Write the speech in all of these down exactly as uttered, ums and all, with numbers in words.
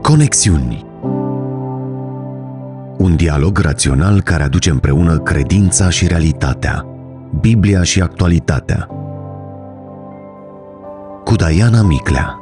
Conexiuni. Un dialog rațional care aduce împreună credința și realitatea, Biblia și actualitatea. Cu Diana Miclea.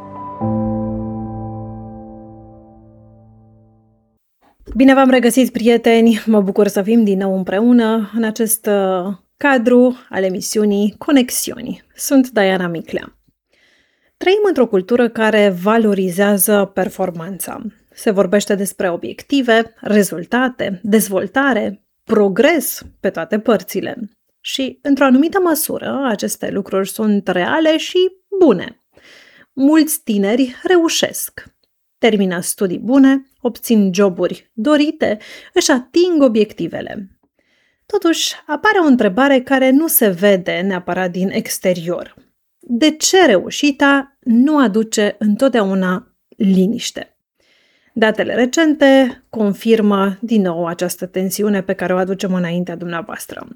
Bine v-am regăsit, prieteni! Mă bucur să fim din nou împreună în acest uh, cadru al emisiunii Conexiuni. Sunt Diana Miclea. Trăim într-o cultură care valorizează performanța. Se vorbește despre obiective, rezultate, dezvoltare, progres pe toate părțile. Și, într-o anumită măsură, aceste lucruri sunt reale și bune. Mulți tineri reușesc. Termină studii bune, obțin joburi dorite, își ating obiectivele. Totuși, apare o întrebare care nu se vede neapărat din exterior. De ce reușita nu aduce întotdeauna liniște? Datele recente confirmă din nou această tensiune pe care o aducem înaintea dumneavoastră.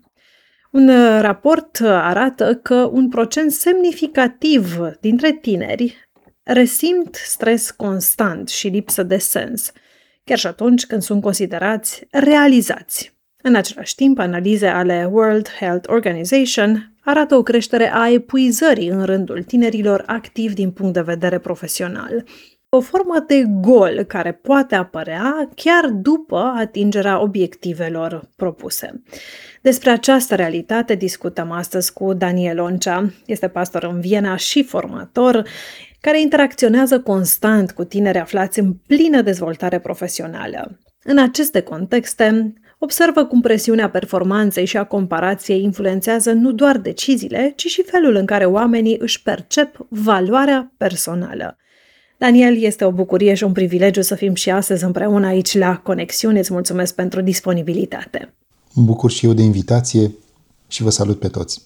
Un raport arată că un procent semnificativ dintre tineri resimt stres constant și lipsă de sens, chiar și atunci când sunt considerați realizați. În același timp, analize ale World Health Organization arată o creștere a epuizării în rândul tinerilor activi din punct de vedere profesional. O formă de gol care poate apărea chiar după atingerea obiectivelor propuse. Despre această realitate discutăm astăzi cu Daniel Oncea. Este pastor în Viena și formator, care interacționează constant cu tineri aflați în plină dezvoltare profesională. În aceste contexte, observă cum presiunea performanței și a comparației influențează nu doar deciziile, ci și felul în care oamenii își percep valoarea personală. Daniel, este o bucurie și un privilegiu să fim și astăzi împreună aici la Conexiuni. Îți mulțumesc pentru disponibilitate. Mă bucur și eu de invitație și vă salut pe toți.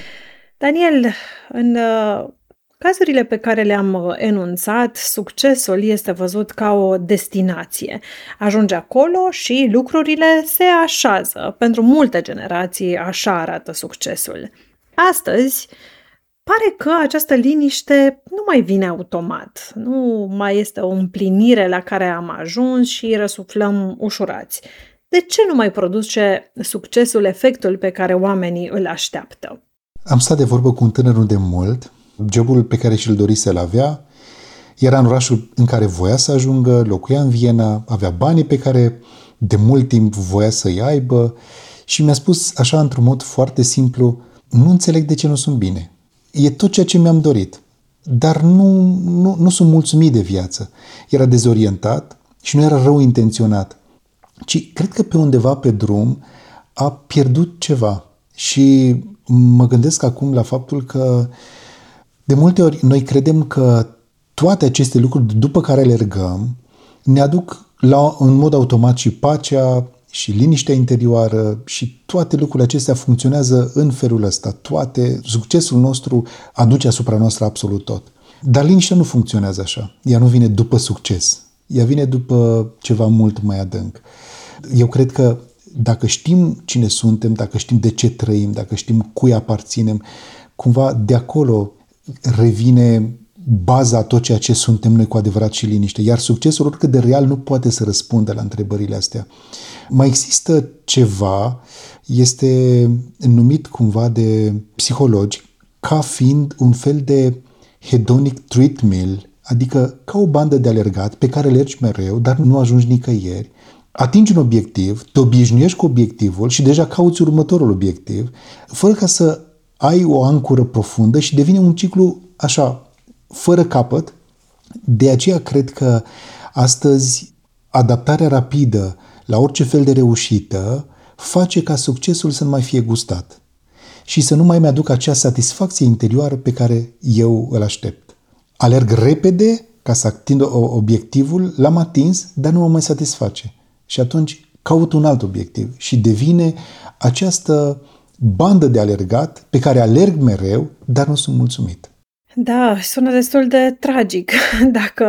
Daniel, în uh, cazurile pe care le-am enunțat, succesul este văzut ca o destinație. Ajunge acolo și lucrurile se așează. Pentru multe generații așa arată succesul. Astăzi, pare că această liniște nu mai vine automat, nu mai este o împlinire la care am ajuns și răsuflăm ușurați. De ce nu mai produce succesul efectul pe care oamenii îl așteaptă? Am stat de vorbă cu un tânăr de mult, jobul pe care și-l dorise să-l avea, era în orașul în care voia să ajungă, locuia în Viena, avea banii pe care de mult timp voia să-i aibă și mi-a spus așa într-un mod foarte simplu: nu înțeleg de ce nu sunt bine. E tot ceea ce mi-am dorit, dar nu, nu, nu sunt mulțumit de viață. Era dezorientat și nu era rău intenționat, ci cred că pe undeva pe drum a pierdut ceva. Și mă gândesc acum la faptul că de multe ori noi credem că toate aceste lucruri după care alergăm ne aduc la, în mod automat și pacea și liniștea interioară și toate lucrurile acestea funcționează în felul ăsta. Toate, succesul nostru aduce asupra noastră absolut tot. Dar liniștea nu funcționează așa. Ea nu vine după succes. Ea vine după ceva mult mai adânc. Eu cred că dacă știm cine suntem, dacă știm de ce trăim, dacă știm cui aparținem, cumva de acolo revine baza tot ceea ce suntem noi cu adevărat și liniște. Iar succesul, oricât de real, nu poate să răspundă la întrebările astea. Mai există ceva, este numit cumva de psihologi ca fiind un fel de hedonic treadmill, adică ca o bandă de alergat pe care alergi mereu, dar nu ajungi nicăieri. Atingi un obiectiv, te obișnuiești cu obiectivul și deja cauți următorul obiectiv, fără ca să ai o ancoră profundă și devine un ciclu așa, fără capăt. De aceea cred că astăzi adaptarea rapidă la orice fel de reușită face ca succesul să nu mai fie gustat și să nu mai mi-aduc acea satisfacție interioară pe care eu îl aștept. Alerg repede ca să ating obiectivul, l-am atins, dar nu mă mai satisface. Și atunci caut un alt obiectiv și devine această bandă de alergat pe care alerg mereu, dar nu sunt mulțumit. Da, sună destul de tragic dacă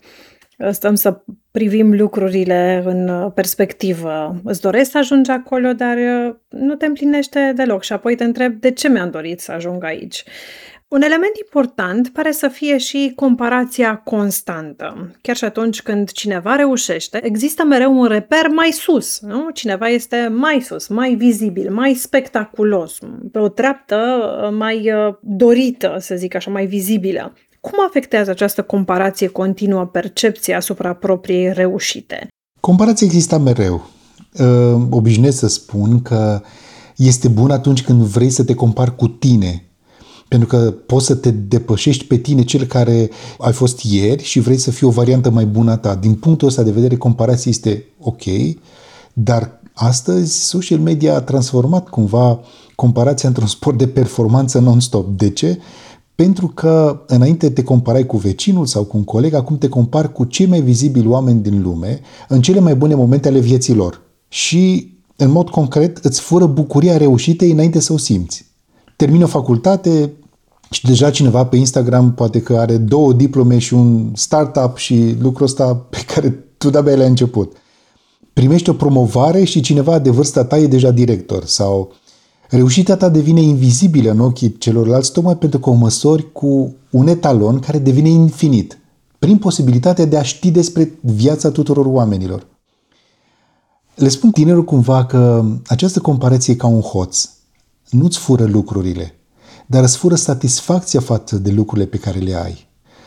stăm să privim lucrurile în perspectivă. Îți dorești să ajungi acolo, dar nu te împlinește deloc și apoi te întrebi de ce mi-am dorit să ajung aici. Un element important pare să fie și comparația constantă. Chiar și atunci când cineva reușește, există mereu un reper mai sus, nu? Cineva este mai sus, mai vizibil, mai spectaculos, pe o treaptă mai dorită, să zic așa, mai vizibilă. Cum afectează această comparație continuă percepția asupra propriei reușite? Comparația exista mereu. Obișnuiesc să spun că este bun atunci când vrei să te compari cu tine, pentru că poți să te depășești pe tine, cel care ai fost ieri, și vrei să fii o variantă mai bună a ta. Din punctul ăsta de vedere, comparația este ok, dar astăzi social media a transformat cumva comparația într-un sport de performanță non-stop. De ce? Pentru că înainte te comparai cu vecinul sau cu un coleg, acum te compari cu cei mai vizibili oameni din lume în cele mai bune momente ale vieții lor. Și, în mod concret, îți fură bucuria reușitei înainte să o simți. Termină o facultate și deja cineva pe Instagram poate că are două diplome și un startup și lucrul ăsta pe care tu de-abia l-ai început. Primești o promovare și cineva de vârsta ta e deja director, sau reușita ta devine invizibilă în ochii celorlalți tocmai pentru că o măsori cu un etalon care devine infinit, prin posibilitatea de a ști despre viața tuturor oamenilor. Le spun tinerilor cumva că această comparație e ca un hoț. Nu-ți fură lucrurile, dar îți fură satisfacția față de lucrurile pe care le ai.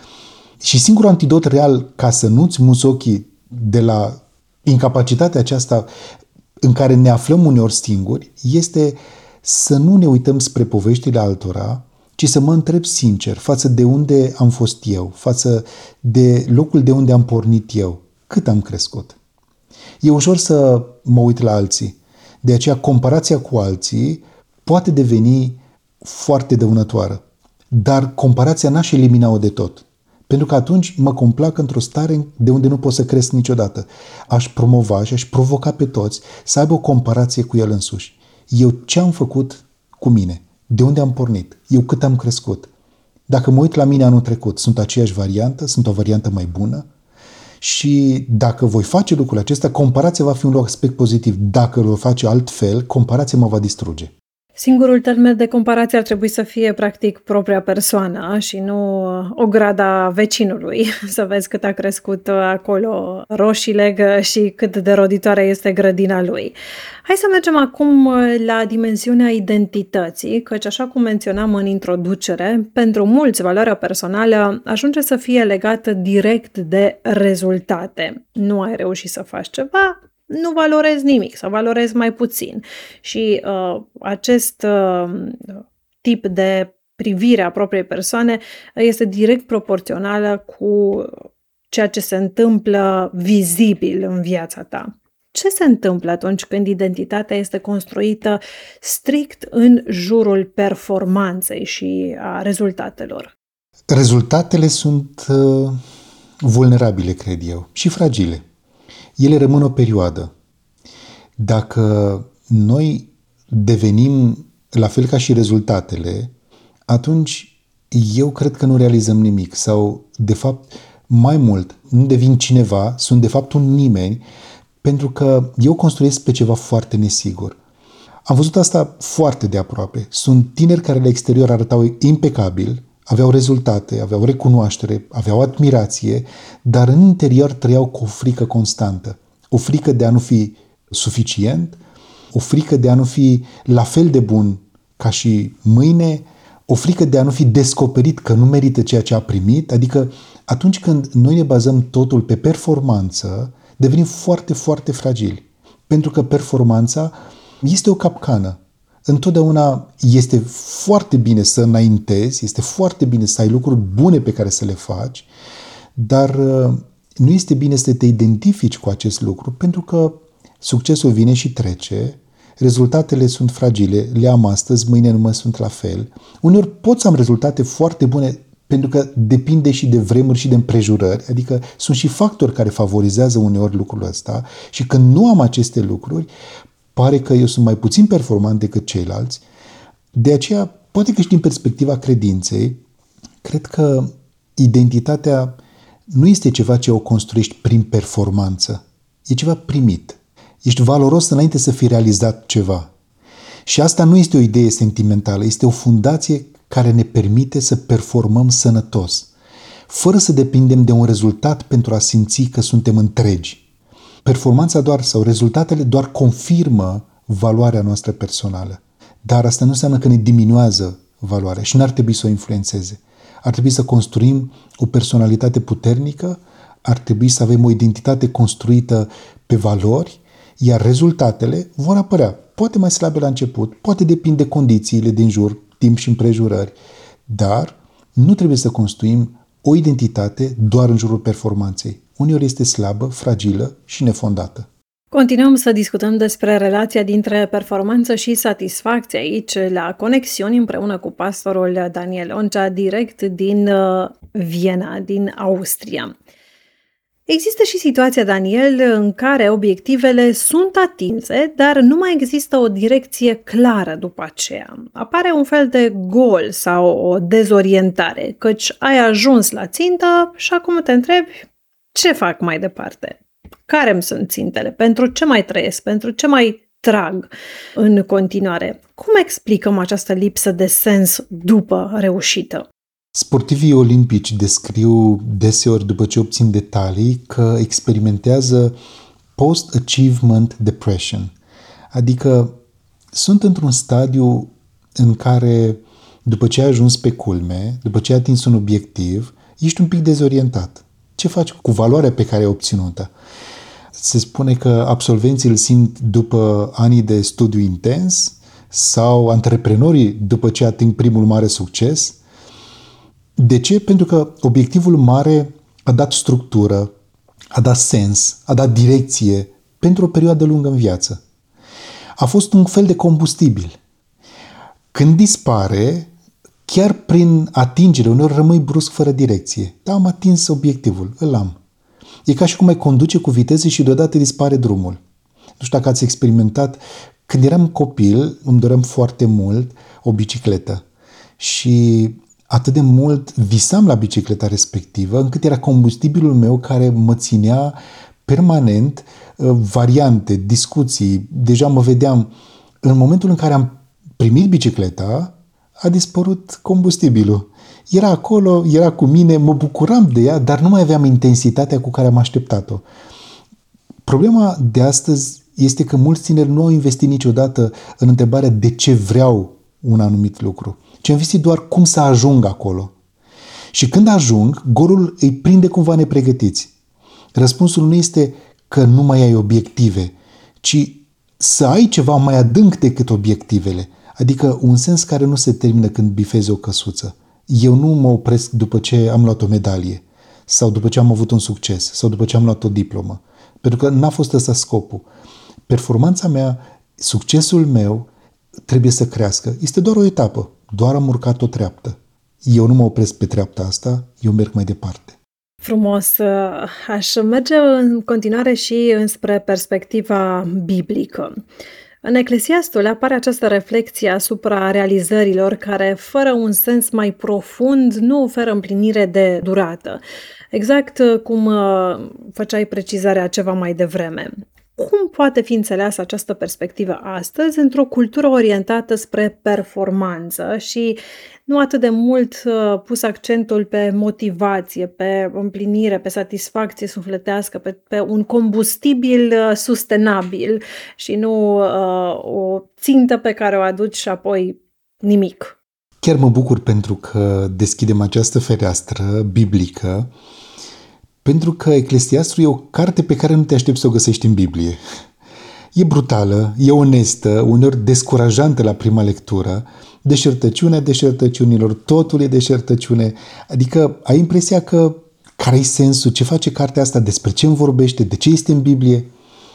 Și singurul antidot real ca să nu-ți muți ochii de la incapacitatea aceasta în care ne aflăm uneori singuri este să nu ne uităm spre poveștile altora, ci să mă întreb sincer față de unde am fost eu, față de locul de unde am pornit eu, cât am crescut. E ușor să mă uit la alții. De aceea comparația cu alții poate deveni foarte dăunătoare. Dar comparația n-aș elimina-o de tot. Pentru că atunci mă complac într-o stare de unde nu pot să cresc niciodată. Aș promova și aș provoca pe toți să aibă o comparație cu el însuși. Eu ce am făcut cu mine? De unde am pornit? Eu cât am crescut? Dacă mă uit la mine anul trecut, sunt aceeași variantă? Sunt o variantă mai bună? Și dacă voi face lucrul acesta, comparația va fi un aspect pozitiv. Dacă îl voi face altfel, comparația mă va distruge. Singurul termen de comparație ar trebui să fie, practic, propria persoană și nu o grada vecinului. Să vezi cât a crescut acolo roșiile și cât de roditoare este grădina lui. Hai să mergem acum la dimensiunea identității, căci, așa cum menționam în introducere, pentru mulți valoarea personală ajunge să fie legată direct de rezultate. Nu ai reușit să faci ceva, nu valorezi nimic sau valorezi mai puțin. Și uh, acest uh, tip de privire a propriei persoane este direct proporțională cu ceea ce se întâmplă vizibil în viața ta. Ce se întâmplă atunci când identitatea este construită strict în jurul performanței și a rezultatelor? Rezultatele sunt uh, vulnerabile, cred eu, și fragile. Ele rămân o perioadă. Dacă noi devenim la fel ca și rezultatele, atunci eu cred că nu realizăm nimic sau, de fapt, mai mult, nu devin cineva, sunt de fapt un nimeni, pentru că eu construiesc pe ceva foarte nesigur. Am văzut asta foarte de aproape. Sunt tineri care la exterior arătau impecabil, aveau rezultate, aveau recunoaștere, aveau admirație, dar în interior trăiau cu o frică constantă. O frică de a nu fi suficient, o frică de a nu fi la fel de bun ca și mâine, o frică de a nu fi descoperit că nu merită ceea ce a primit. Adică atunci când noi ne bazăm totul pe performanță, devenim foarte, foarte fragili. Pentru că performanța este o capcană. Întotdeauna este foarte bine să înaintezi, este foarte bine să ai lucruri bune pe care să le faci, dar nu este bine să te identifici cu acest lucru, pentru că succesul vine și trece, rezultatele sunt fragile, le am astăzi, mâine nu mai sunt la fel. Uneori pot să am rezultate foarte bune pentru că depinde și de vremuri și de împrejurări, adică sunt și factori care favorizează uneori lucrul ăsta și când nu am aceste lucruri, pare că eu sunt mai puțin performant decât ceilalți. De aceea, poate că și din perspectiva credinței, cred că identitatea nu este ceva ce o construiești prin performanță. E ceva primit. Ești valoros înainte să fi realizat ceva. Și asta nu este o idee sentimentală, este o fundație care ne permite să performăm sănătos, fără să depindem de un rezultat pentru a simți că suntem întregi. Performanța doar sau rezultatele doar confirmă valoarea noastră personală, dar asta nu înseamnă că ne diminuează valoarea și n-ar trebui să o influențeze. Ar trebui să construim o personalitate puternică, ar trebui să avem o identitate construită pe valori, iar rezultatele vor apărea, poate mai slabe la început, poate depinde de condițiile din jur, timp și împrejurări, dar nu trebuie să construim o identitate doar în jurul performanței. Uneori este slabă, fragilă și nefondată. Continuăm să discutăm despre relația dintre performanță și satisfacție aici la Conexiuni împreună cu pastorul Daniel Oncea, direct din Viena, din Austria. Există și situația, Daniel, în care obiectivele sunt atinse, dar nu mai există o direcție clară după aceea. Apare un fel de gol sau o dezorientare, căci ai ajuns la țintă și acum te întrebi ce fac mai departe. Care îmi sunt țintele? Pentru ce mai trăiesc? Pentru ce mai trag în continuare? Cum explicăm această lipsă de sens după reușită? Sportivii olimpici descriu deseori, după ce obțin detalii, că experimentează post-achievement depression, adică sunt într-un stadiu în care, după ce ai ajuns pe culme, după ce ai atins un obiectiv, ești un pic dezorientat. Ce faci cu valoarea pe care ai obținut-o? Se spune că absolvenții îl simt după ani de studiu intens sau antreprenorii după ce ating primul mare succes. De ce? Pentru că obiectivul mare a dat structură, a dat sens, a dat direcție pentru o perioadă lungă în viață. A fost un fel de combustibil. Când dispare, chiar prin atingere, uneori rămâi brusc fără direcție. Da, am atins obiectivul, îl am. E ca și cum ai conduce cu viteză și deodată dispare drumul. Nu știu dacă ați experimentat, când eram copil, îmi doream foarte mult o bicicletă și atât de mult visam la bicicleta respectivă, încât era combustibilul meu care mă ținea permanent, variante, discuții. Deja mă vedeam, în momentul în care am primit bicicleta, a dispărut combustibilul. Era acolo, era cu mine, mă bucuram de ea, dar nu mai aveam intensitatea cu care am așteptat-o. Problema de astăzi este că mulți tineri nu au investit niciodată în întrebarea de ce vreau un anumit lucru, ci au investit doar cum să ajung acolo. Și când ajung, golul îi prinde cumva nepregătiți. Răspunsul nu este că nu mai ai obiective, ci să ai ceva mai adânc decât obiectivele, adică un sens care nu se termină când bifezi o căsuță. Eu nu mă opresc după ce am luat o medalie sau după ce am avut un succes sau după ce am luat o diplomă, pentru că n-a fost ăsta scopul. Performanța mea, succesul meu trebuie să crească. Este doar o etapă, doar am urcat o treaptă. Eu nu mă opresc pe treapta asta, eu merg mai departe. Frumos! Aș merge în continuare și înspre perspectiva biblică. În Eclesiastul apare această reflexie asupra realizărilor care, fără un sens mai profund, nu oferă împlinire de durată. Exact cum făceai precizarea ceva mai devreme. Cum poate fi înțeleasă această perspectivă astăzi într-o cultură orientată spre performanță și nu atât de mult pus accentul pe motivație, pe împlinire, pe satisfacție sufletească, pe, pe un combustibil sustenabil și nu uh, o țintă pe care o aduci și apoi nimic? Chiar mă bucur pentru că deschidem această fereastră biblică, pentru că Eclesiastul e o carte pe care nu te aștepți să o găsești în Biblie. E brutală, e onestă, uneori descurajantă la prima lectură, deșertăciunea deșertăciunilor, totul e deșertăciune, adică ai impresia că care-i sensul, ce face cartea asta, despre ce îmi vorbește, de ce este în Biblie.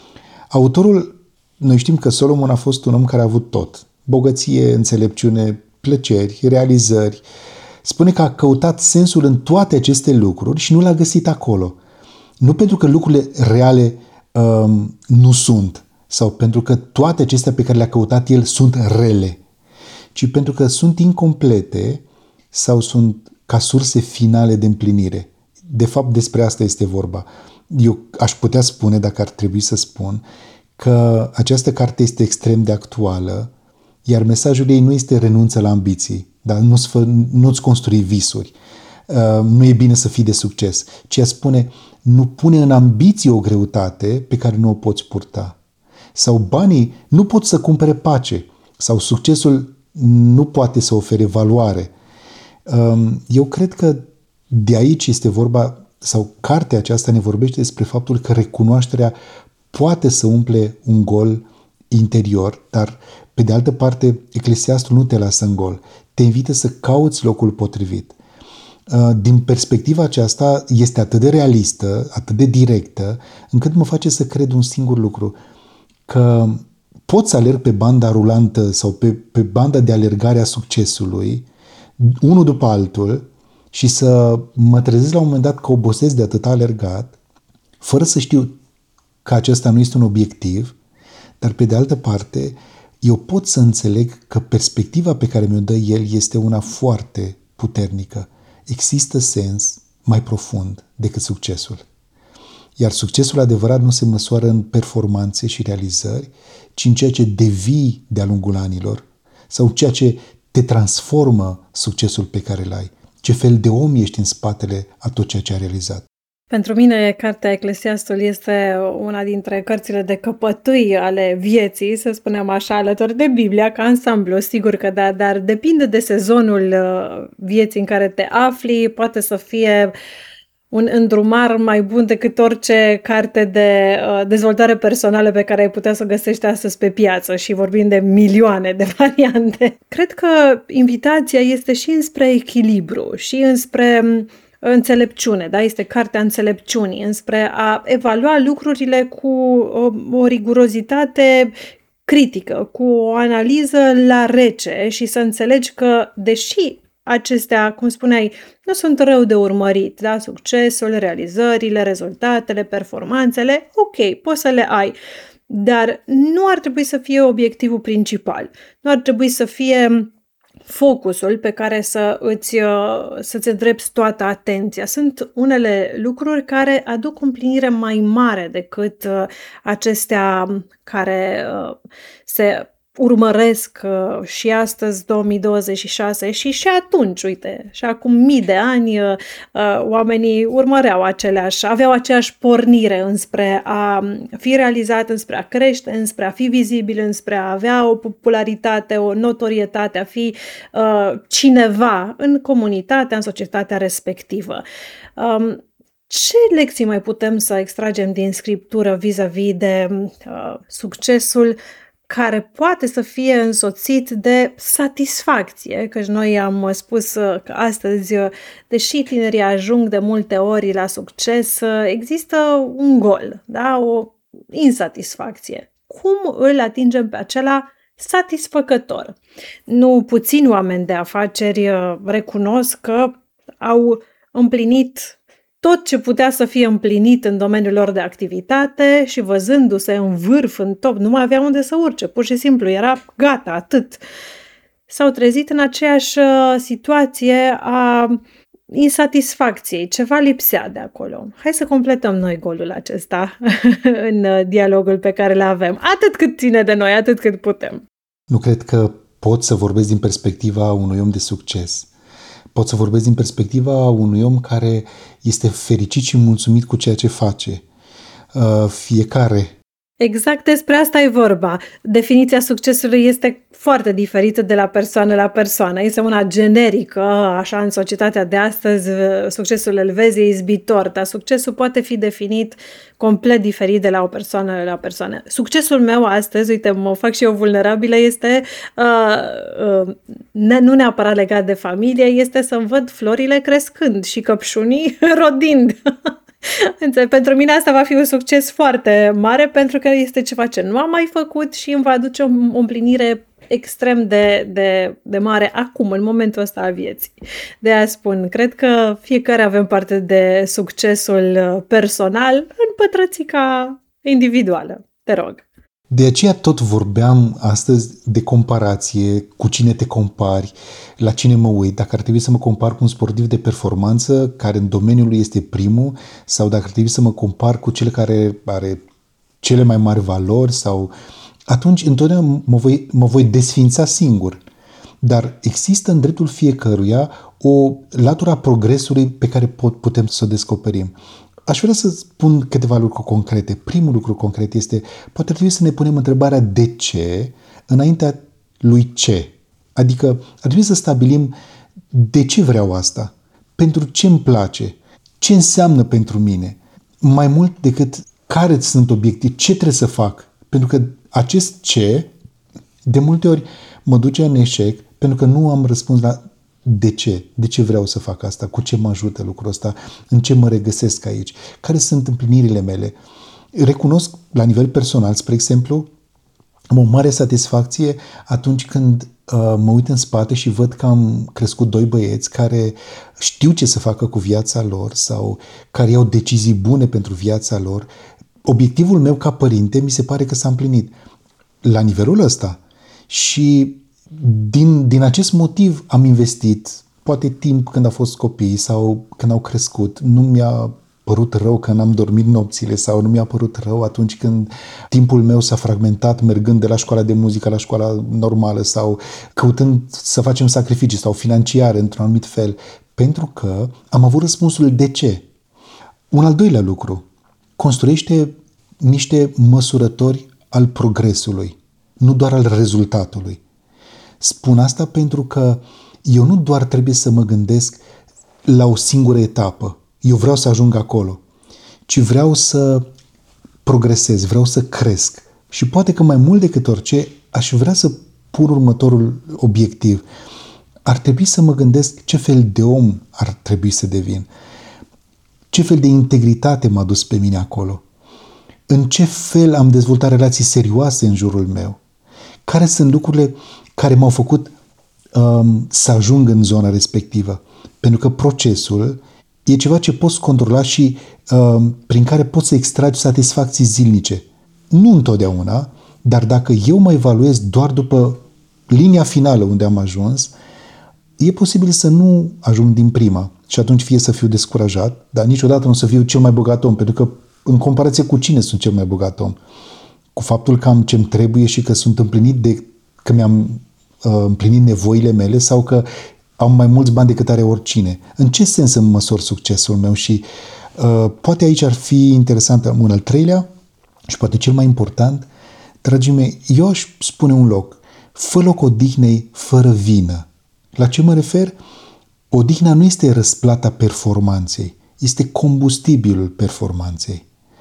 Autorul, noi știm că Solomon a fost un om care a avut tot, bogăție, înțelepciune, plăceri, realizări. Spune că a căutat sensul în toate aceste lucruri și nu l-a găsit acolo. Nu pentru că lucrurile reale um, nu sunt, sau pentru că toate acestea pe care le-a căutat el sunt rele, ci pentru că sunt incomplete sau sunt ca surse finale de împlinire. De fapt, despre asta este vorba. Eu aș putea spune, dacă ar trebui să spun, că această carte este extrem de actuală, Iar mesajul ei nu este renunță la ambiții, dar nu-ți, fă, nu-ți construi visuri. Uh, nu e bine să fii de succes, ci ea spune nu pune în ambiție o greutate pe care nu o poți purta. Sau banii nu pot să cumpere pace, sau succesul nu poate să ofere valoare. Uh, eu cred că de aici este vorba, sau cartea aceasta ne vorbește despre faptul că recunoașterea poate să umple un gol interior, dar pe de altă parte Eclesiastul nu te lasă în gol, te invită să cauți locul potrivit. Din perspectiva aceasta este atât de realistă, atât de directă, încât mă face să cred un singur lucru, că pot să alerg pe banda rulantă sau pe, pe banda de alergare a succesului, unul după altul, și să mă trezesc la un moment dat că obosesc de atât alergat, fără să știu că acesta nu este un obiectiv, dar pe de altă parte, eu pot să înțeleg că perspectiva pe care mi-o dă el este una foarte puternică. Există sens mai profund decât succesul. Iar succesul adevărat nu se măsoară în performanțe și realizări, ci în ceea ce devii de-a lungul anilor sau ceea ce te transformă succesul pe care îl ai. Ce fel de om ești în spatele a tot ceea ce ai realizat. Pentru mine, cartea Eclesiastul este una dintre cărțile de căpătâi ale vieții, să spunem așa, alături de Biblia, ca ansamblu, sigur că da, dar depinde de sezonul vieții în care te afli, poate să fie un îndrumar mai bun decât orice carte de dezvoltare personală pe care ai putea să o găsești astăzi pe piață și vorbim de milioane de variante. Cred că invitația este și înspre echilibru și înspre înțelepciune, da? Este cartea înțelepciunii, înspre a evalua lucrurile cu o, o rigurozitate critică, cu o analiză la rece și să înțelegi că, deși acestea, cum spuneai, nu sunt rău de urmărit, da? Succesul, realizările, rezultatele, performanțele, ok, poți să le ai, dar nu ar trebui să fie obiectivul principal, nu ar trebui să fie focusul pe care să îți, să-ți îndrepți toată atenția. Sunt unele lucruri care aduc o împlinire mai mare decât acestea care se urmăresc și astăzi, două mii douăzeci și șase, și și atunci, uite, și acum mii de ani, oamenii urmăreau aceleași, aveau aceeași pornire înspre a fi realizat, înspre a crește, înspre a fi vizibil, înspre a avea o popularitate, o notorietate, a fi uh, cineva în comunitatea, în societatea respectivă. Um, Ce lecții mai putem să extragem din Scriptură vis-a-vis de uh, succesul care poate să fie însoțit de satisfacție, căci noi am spus că astăzi, deși tinerii ajung de multe ori la succes, există un gol, da? O insatisfacție. Cum îl atingem pe acela satisfăcător? Nu puțini oameni de afaceri recunosc că au împlinit tot ce putea să fie împlinit în domeniul lor de activitate și văzându-se în vârf, în top, nu mai avea unde să urce, pur și simplu, era gata, atât. S-au trezit în aceeași situație a insatisfacției, ceva lipsea de acolo. Hai să completăm noi golul acesta în dialogul pe care îl avem, atât cât ține de noi, atât cât putem. Nu cred că pot să vorbesc din perspectiva unui om de succes. Pot să vorbesc din perspectiva unui om care este fericit și mulțumit cu ceea ce face. Fiecare. Exact despre asta e vorba. Definiția succesului este foarte diferită de la persoană la persoană. Este una generică, așa în societatea de astăzi, succesul îl vezi, e izbitor, dar succesul poate fi definit complet diferit de la o persoană la persoană. Succesul meu astăzi, uite, mă fac și eu vulnerabilă, este uh, uh, ne, nu neapărat legat de familie, este să-mi văd florile crescând și căpșunii rodind. Pentru mine asta va fi un succes foarte mare pentru că este ceva ce nu am mai făcut și îmi va aduce o împlinire extrem de, de, de mare acum, în momentul ăsta al vieții. De aia spun, cred că fiecare avem parte de succesul personal în pătrățica individuală. Te rog. De aceea tot vorbeam astăzi de comparație, cu cine te compari, la cine mă uit, dacă ar trebui să mă compar cu un sportiv de performanță care în domeniul lui este primul sau dacă ar trebui să mă compar cu cel care are cele mai mari valori sau atunci întotdeauna mă voi, mă voi desfința singur. Dar există în dreptul fiecăruia o latură a progresului pe care pot, putem să o descoperim. Aș vrea să spun câteva lucruri concrete. Primul lucru concret este, poate trebui să ne punem întrebarea de ce înaintea lui ce. Adică ar trebui să stabilim de ce vreau asta, pentru ce îmi place, ce înseamnă pentru mine, mai mult decât care sunt obiective, ce trebuie să fac. Pentru că acest ce, de multe ori, mă duce în eșec pentru că nu am răspuns la de ce, de ce vreau să fac asta, cu ce mă ajută lucrul ăsta, în ce mă regăsesc aici, care sunt împlinirile mele. Recunosc la nivel personal, spre exemplu, am o mare satisfacție atunci când uh, mă uit în spate și văd că am crescut doi băieți care știu ce să facă cu viața lor sau care iau decizii bune pentru viața lor. Obiectivul meu ca părinte mi se pare că s-a împlinit la nivelul ăsta și din, din acest motiv am investit poate timp când au fost copii sau când au crescut. Nu mi-a părut rău că n-am dormit nopțile sau nu mi-a părut rău atunci când timpul meu s-a fragmentat mergând de la școala de muzică la școala normală sau căutând să facem sacrificii sau financiare într-un anumit fel, pentru că am avut răspunsul de ce. Un al doilea lucru, construiește niște măsurători al progresului, nu doar al rezultatului. Spun asta pentru că eu nu doar trebuie să mă gândesc la o singură etapă, eu vreau să ajung acolo, ci vreau să progresez, vreau să cresc. Și poate că mai mult decât orice, aș vrea să pun următorul obiectiv. Ar trebui să mă gândesc ce fel de om ar trebui să devin, ce fel de integritate m-a dus pe mine acolo, în ce fel am dezvoltat relații serioase în jurul meu, care sunt lucrurile care m-au făcut um, să ajung în zona respectivă. Pentru că procesul e ceva ce poți controla și uh, prin care poți să extragi satisfacții zilnice. Nu întotdeauna, dar dacă eu mă evaluez doar după linia finală unde am ajuns, e posibil să nu ajung din prima și atunci fie să fiu descurajat, dar niciodată nu să fiu cel mai bogat om, pentru că în comparație cu cine sunt cel mai bogat om? Cu faptul că am ce-mi trebuie și că sunt împlinit de că mi-am uh, împlinit nevoile mele sau că am mai mulți bani decât are oricine. În ce sens îmi măsor succesul meu? Și uh, poate aici ar fi interesant un al treilea și poate cel mai important, dragii mei, eu aș spune un loc, fă loc odihnei fără vină. La ce mă refer? Odihna nu este răsplata performanței, este combustibilul performanței.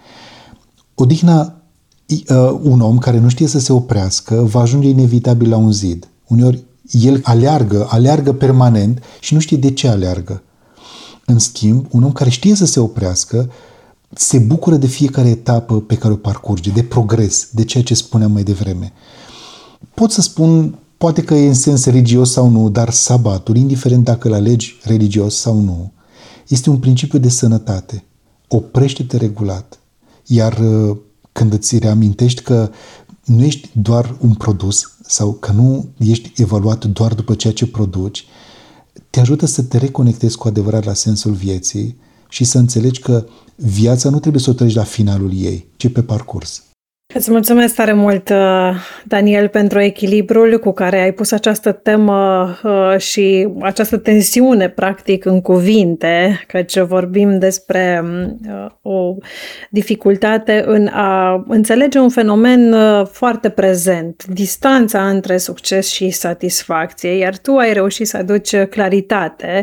Odihna, uh, un om care nu știe să se oprească, va ajunge inevitabil la un zid. Uneori el aleargă, aleargă permanent și nu știe de ce aleargă. În schimb, un om care știe să se oprească se bucură de fiecare etapă pe care o parcurge, de progres, de ceea ce spuneam mai devreme. Pot să spun, poate că e în sens religios sau nu, dar sabatul, indiferent dacă îl alegi religios sau nu, este un principiu de sănătate. Oprește-te regulat. Iar când îți reamintești că nu ești doar un produs sau că nu ești evaluat doar după ceea ce produci, te ajută să te reconectezi cu adevărat la sensul vieții și să înțelegi că viața nu trebuie să o treci la finalul ei, ci pe parcurs. Îți mulțumesc tare mult, Daniel, pentru echilibrul cu care ai pus această temă și această tensiune, practic, în cuvinte, căci vorbim despre o dificultate în a înțelege un fenomen foarte prezent, distanța între succes și satisfacție, iar tu ai reușit să aduci claritate,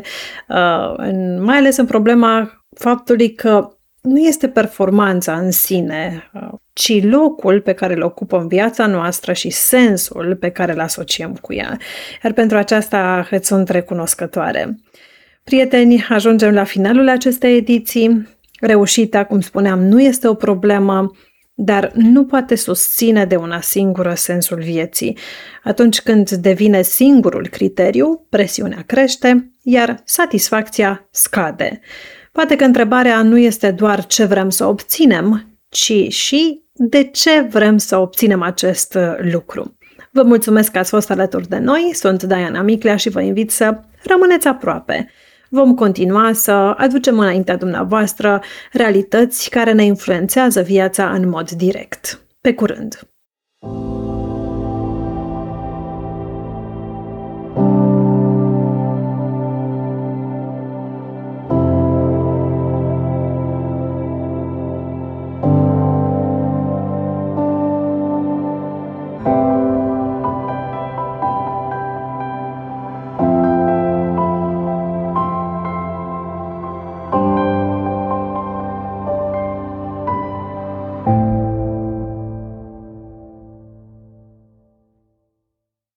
mai ales în problema faptului că nu este performanța în sine, ci locul pe care îl ocupă în viața noastră și sensul pe care îl asociem cu ea. Iar pentru aceasta îți sunt recunoscătoare. Prieteni, ajungem la finalul acestei ediții. Reușita, cum spuneam, nu este o problemă, dar nu poate susține de una singură sensul vieții. Atunci când devine singurul criteriu, presiunea crește, iar satisfacția scade. Poate că întrebarea nu este doar ce vrem să obținem, ci și de ce vrem să obținem acest lucru. Vă mulțumesc că ați fost alături de noi, sunt Diana Miclea și vă invit să rămâneți aproape. Vom continua să aducem înaintea dumneavoastră realități care ne influențează viața în mod direct. Pe curând!